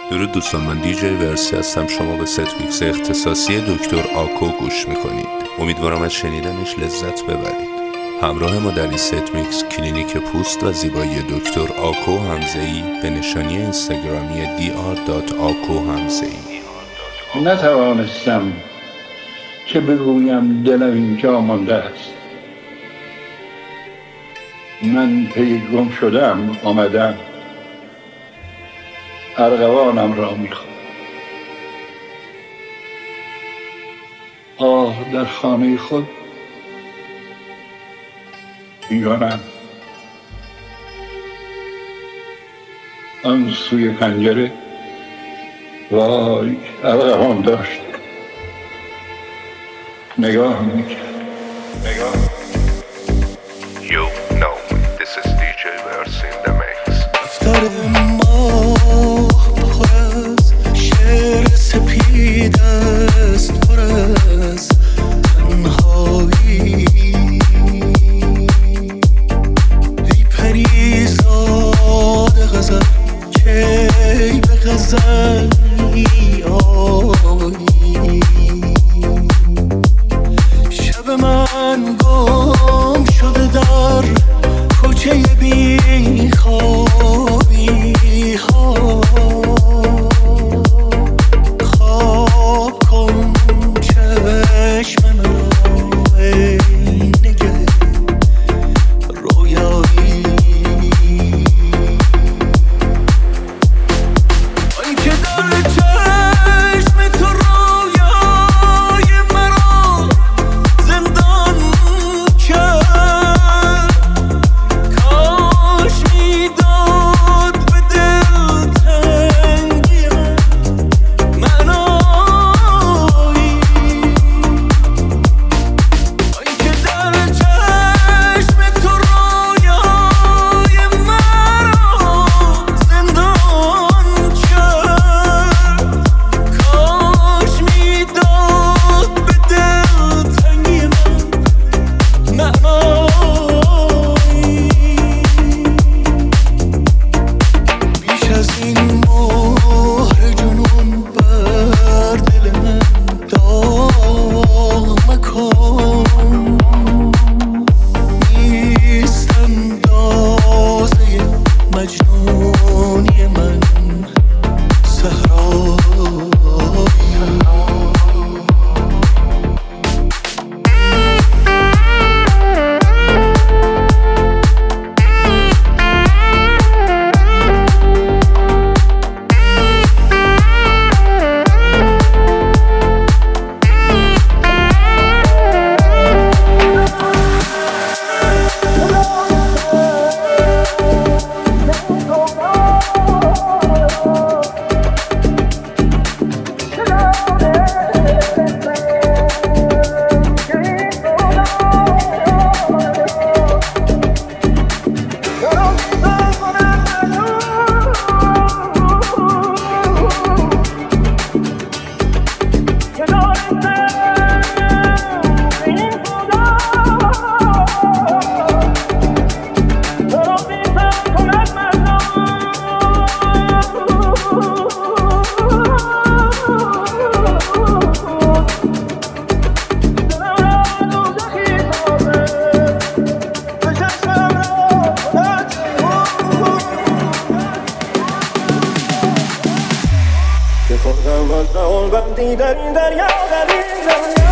درود دوستان، من دیجی ورسی هستم. شما به ست ویکس اختصاصی دکتر آکو گوش میکنید. امیدوارم از شنیدنش لذت ببرید. همراه ما در این ست میکس کلینیک پوست و زیبایی دکتر آکو حمزه‌ای به نشانی اینستاگرامی dr.ako_hamzei. نتوانستم که بگویم دلم اینجا مانده است. من پی گم شدم، آمدم ارغوانم را میخوام. در خانه خود بیگانم. آن سوی پنجره وای ارغوان داشت نگاه میکرد. You know this is DJ Versi in the mix. دفتر ماه پر از شعر سپید است، پر از تنهایی. ای پریزاد غزل کی به غزل می‌آیی. شب من گم شده در کوچه بی خوابی. خواب کن چشم مرا ای نگه رویایی. آن که در چشم تو رویای مرا زندان کرد. کاش میداد به دل تنگی معنایی. آن که در چشم تو رویای مرا زندان کرد. کاش میداد به دل تنگی معنایی. بیش از این مهر جنون بر دل من داغ مکن. نیست اندازه مجنونی من صحرایی. در این دریا در این دریا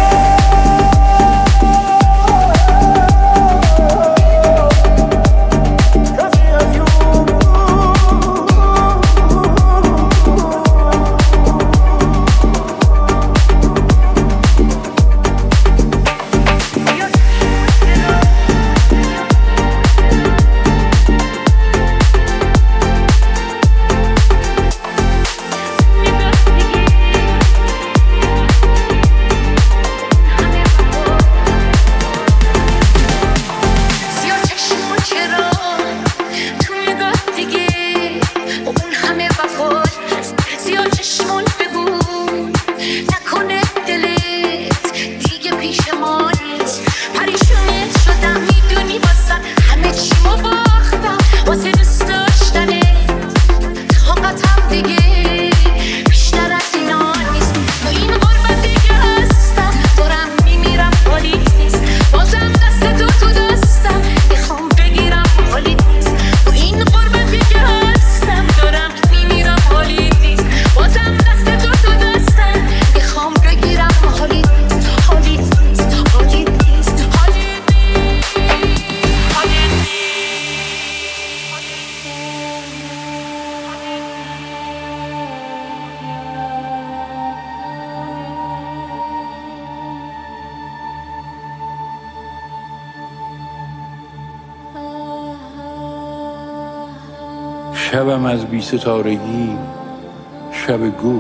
شبم از بی ستارگی شب گور،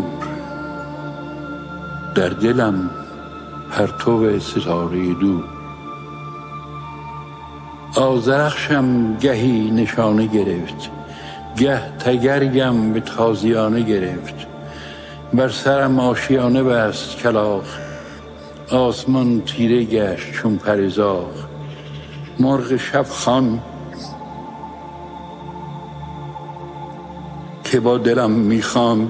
در دلم پرتو ستاره دور. آذرخشم گهی نشانه گرفت، گه تگرگم به تازیانه گرفت. بر سرم آشیانه بست کلاغ، آسمان تیره گشت چون پر زاغ. مرغ شب خوان که با دلم میخواند،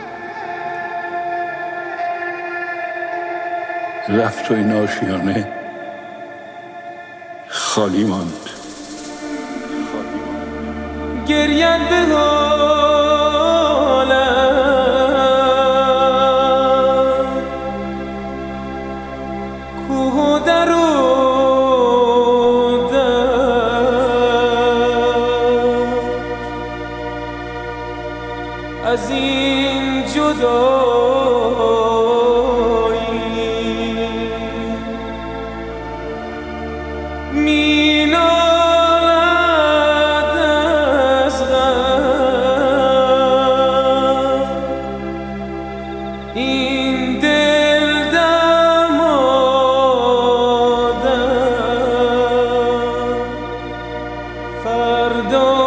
رفت و این آشیانه خالی ماند. گرینده حالم کوه در از این جدایی مینالد از غم این دل دمادم فردا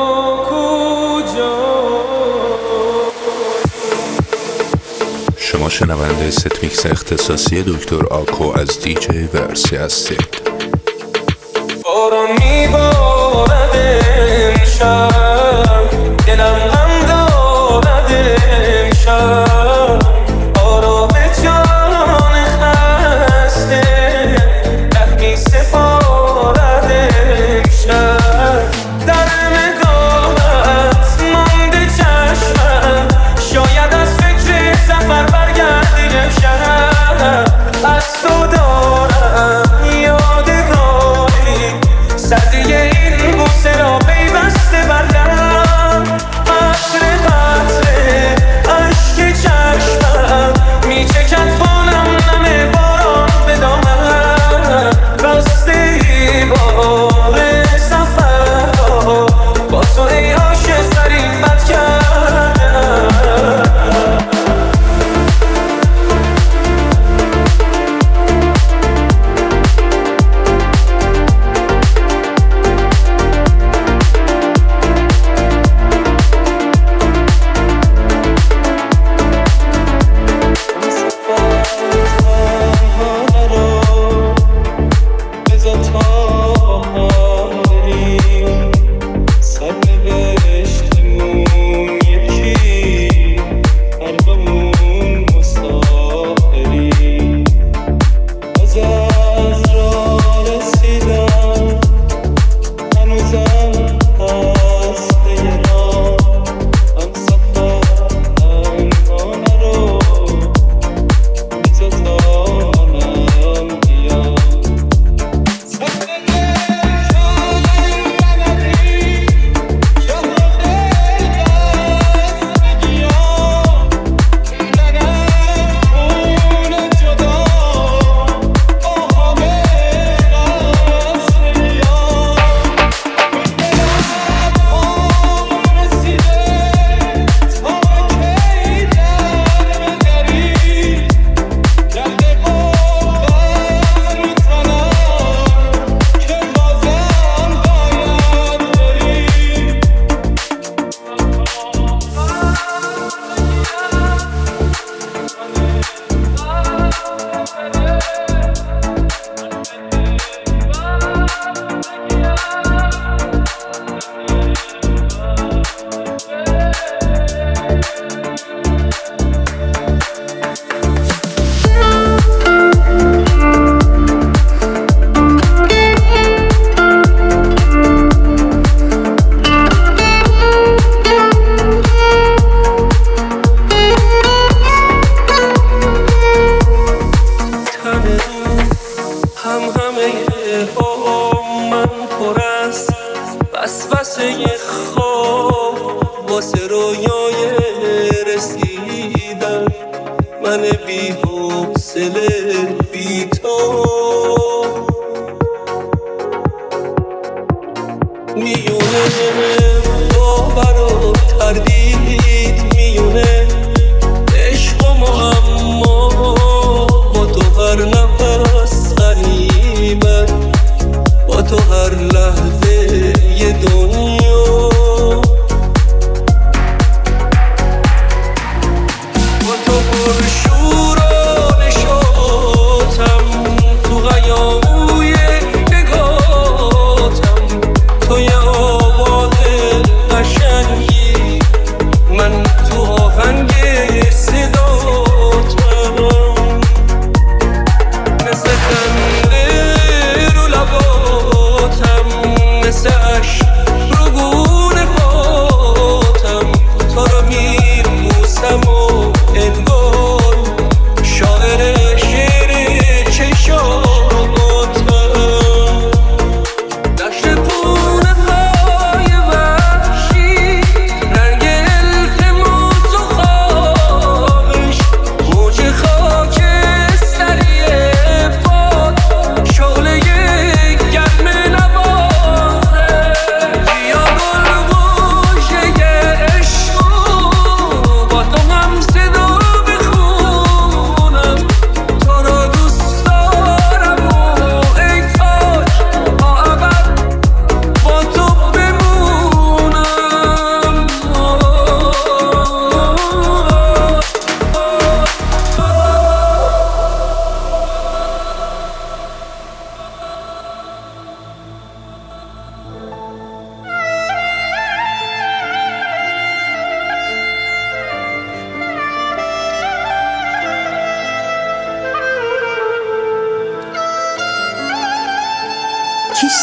شما شنونده ست میکس اختصاصی دکتر آکو از دیجی ورسی هستید. باران میبارد امشب، دلم هم دارد امشب. آرام جان خسته رحمی سپارد امشب. در نگاهت مانده چشمم، شاید از فکر سفر برگردی امشب. از تو دارم یادگاری، سردی این بوسه را پیوسته بر لب. عطر قطره اشک چشمم میچکد خونم نم باران به دامن. بسته ای بار سفرها با تو ای عاشق ترین بد کردم. واسه رویای رسیدن، من بی حوصله بی تو میونه باورات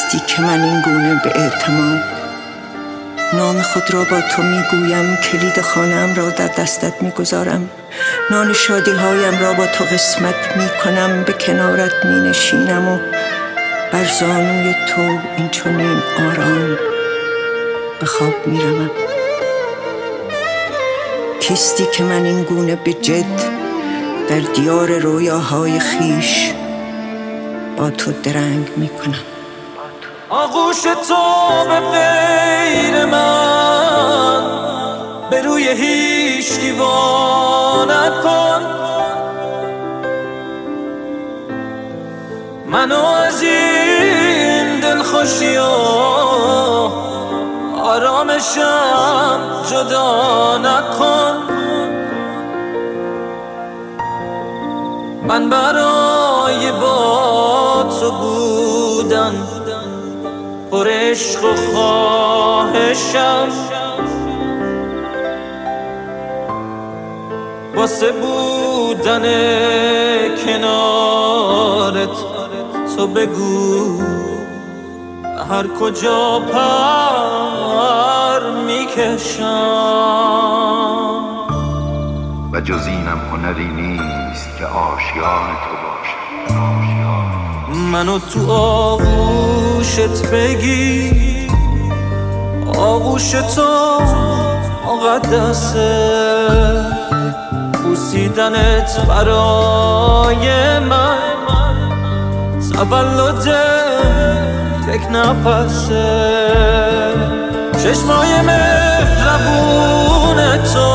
کیستی که من این گونه به اعتماد نام خود را با تو میگویم، کلید خانه‌ام را در دستت میگذارم، نان شادی هایم را با تو قسمت میکنم، به کنارت مینشینم و بر زانوی تو این چنین آرام به خواب میروم. کیستی که من این گونه به جد در دیار رویاهای خیش با تو درنگ میکنم. آغوش تو به غیر من به روی هیچکی وا نکن، منو از این دلخوشی و آرامشم جدا نکن. من برای با تو بودن پر عشق و خواهشم، واسه بودن کنارت تو بگو هر کجا پر میکشم. و جز اینم هنری نیست که آشیان تو باشه. منو تو آغوشت بگی، آغوش تو مقدسه، بوسیدنت برای من تولد یک نفسه. چشمای مهربون تو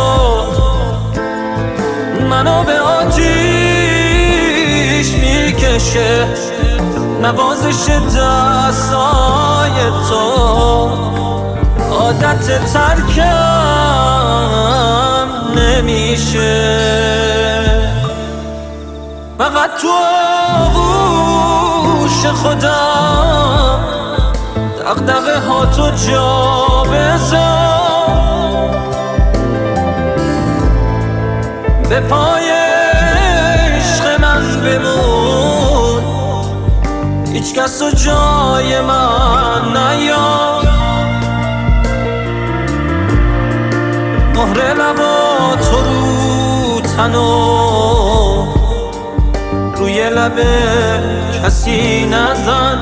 منو به آتیش میکشه، نوازش دستای تو عادت ترکم نمیشه. فقط تو آغوش خودم دغدغه ها تو جا بذار، به پای عشق من بمون، هیچ کس و جای من نیار. مهر لبا تو رو تنو روی لب کسی نزن،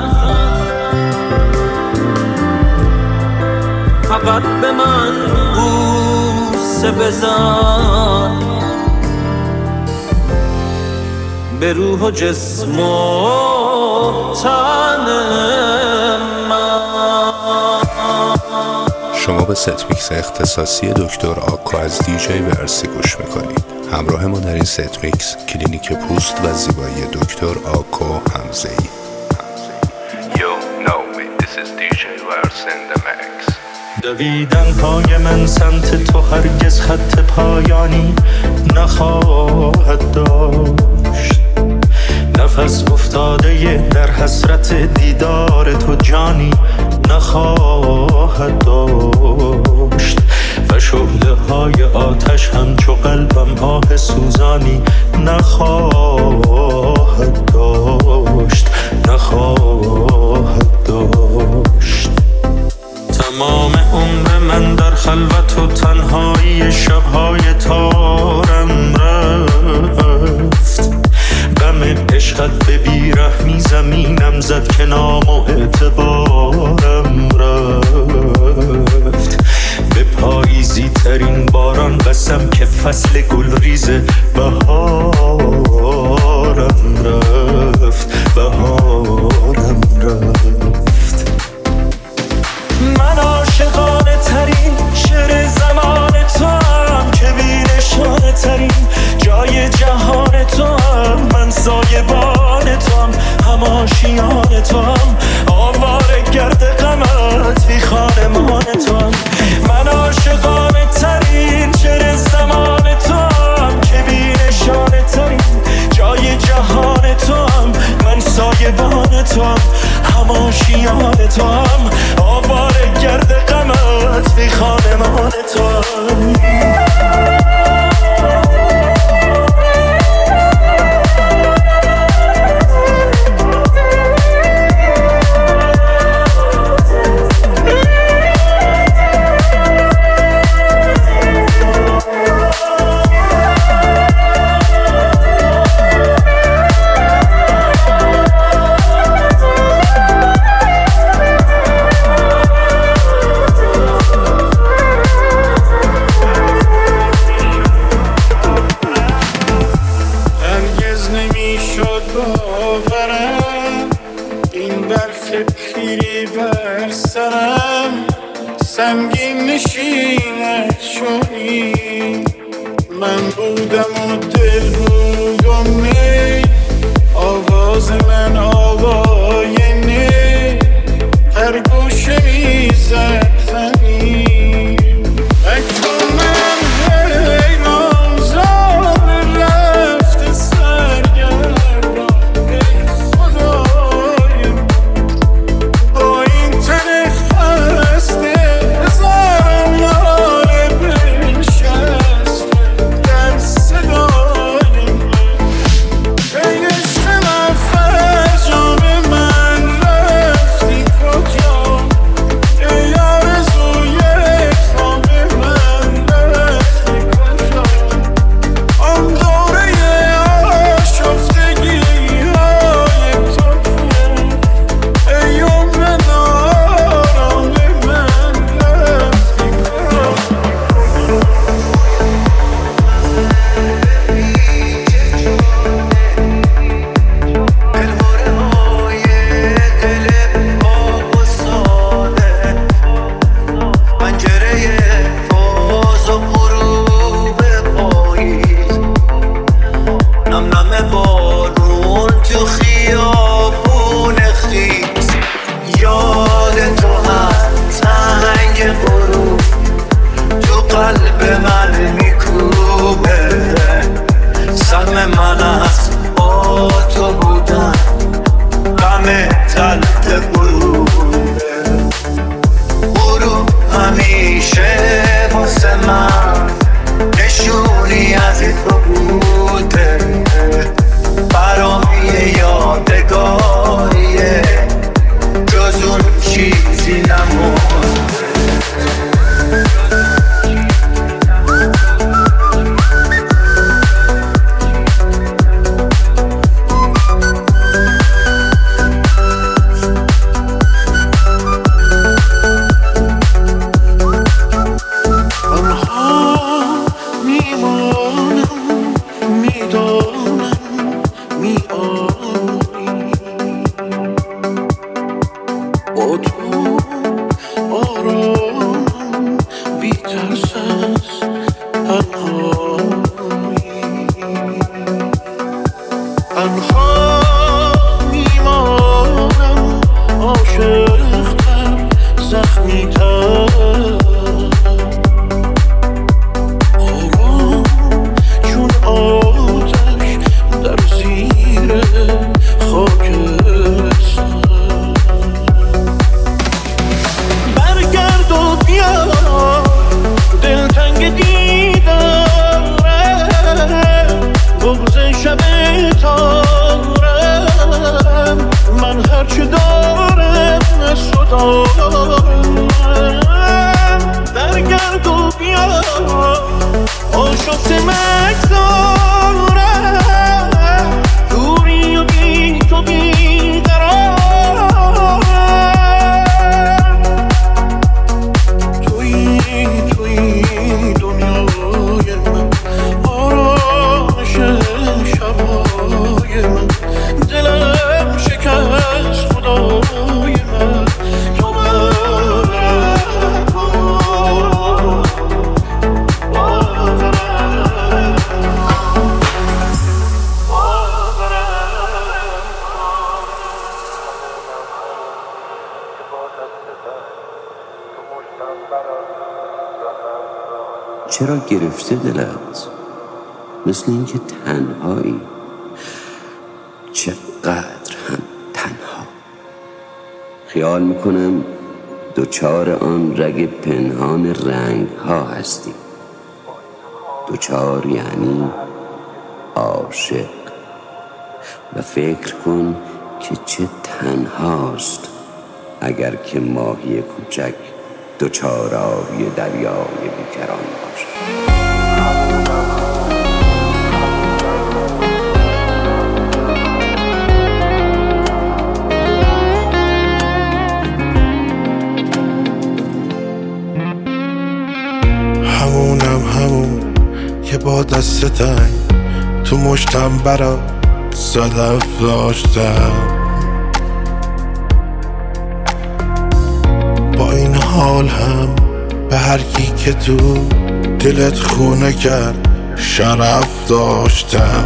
فقط به من بوسه بزن، به روح و جسم و تن من. شما به ست میکس اختصاصی دکتر آکو از دیجی ورسی گوش میکنید. همراه ما در این ست میکس کلینیک پوست و زیبایی دکتر آکو حمزه‌ای. دویدن پای من سمت تو هرگز خط پایانی نخواهد داشت، نفس افتاده در حسرت دیدار تو جانی نخواهد داشت، و شعله های آتش همچو قلبم آه سوزانی نخواهد داشت، نخواهد داشت. تمام عمر من در خلوت و تنهایی شبهای تارم رفت، غم عشقت به بیرحمی زمینم زد که نام و اعتبارم رفت. به پاییزی ترین باران قسم که فصل گلریز بهارم رفت، بهارم رفت. من عاشقانه ترین شعر زمان تو هم که بی‌نشانه ترین جای جهان تو هم، من سایبان تو هم، هماشیان تو هم، آواره گرد غمت بی خانمان تو هم. من عاشقانه ترین شعر زمان تو هم که بی‌نشانه ترین جای جهان تو هم، من سایبان من بودم و دل بود و نی آواز من آوای نی هر گوشه میزد زمین اکنون من حیران زار رفت سرگردان ای خدای با این تن خسته هزاران ناله بنشسته در صدای من ای عشق من فرجام من رفتی کجا ای آرزوی خواب من رفتی کجا آن دوره آشفتگی های تو ای عمر نارام من رفتی کجا چرا گرفته دلت؟ مثل اینکه تنهایی. چقدر هم تنها. خیال میکنم دوچار آن رگ پنهان رنگ ها هستی. دوچار یعنی عاشق. و فکر کن که چه تنهاست اگر که ماهی کوچک دوچار آبی دریای بیکران باشد. همون که با دست تنگ تو مشتم برا صدف داشتم. با این حال هم به هر کی که تو دلت خونه کرد شرف داشتم،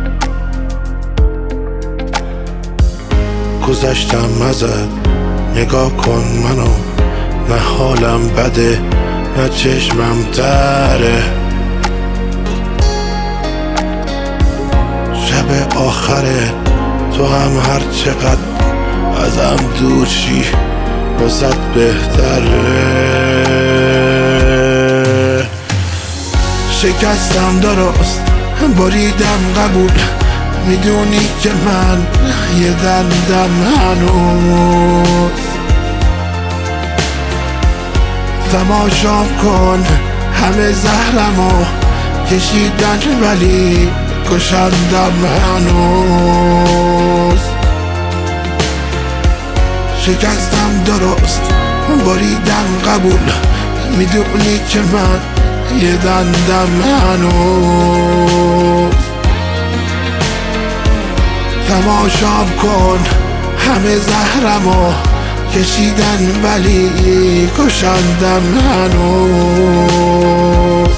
گذشتم ازت نگاه کن منو، نه حالم بده نه چشمم تره، شب آخره تو هم هر چقدر ازم دور شی واست بهتره. شکستم درست بریدم قبول، میدونی که من یه دندم هنوز، تماشام کن همه زهرمو کشیدن ولی کشندم هنوز. شکستم درست بریدم قبول، میدونی که من یه دندم هنوز، تماشام کن همه زهرمو کشیدن ولی کشندم هنوز.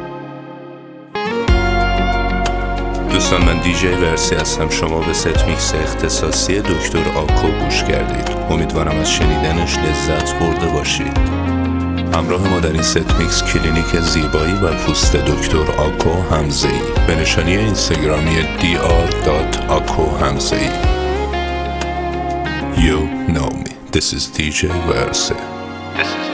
دوستان من دیجی ورسی هستم، شما به ست میکس اختصاصی دکتر آکو گوش کردید. امیدوارم از شنیدنش لذت برده باشید. همراه ما در این ست میکس کلینیک زیبایی و پوست دکتر آکو حمزه‌ای به نشانی اینستاگرامی dr.ako حمزه‌ای. You know me. This is DJ Verse.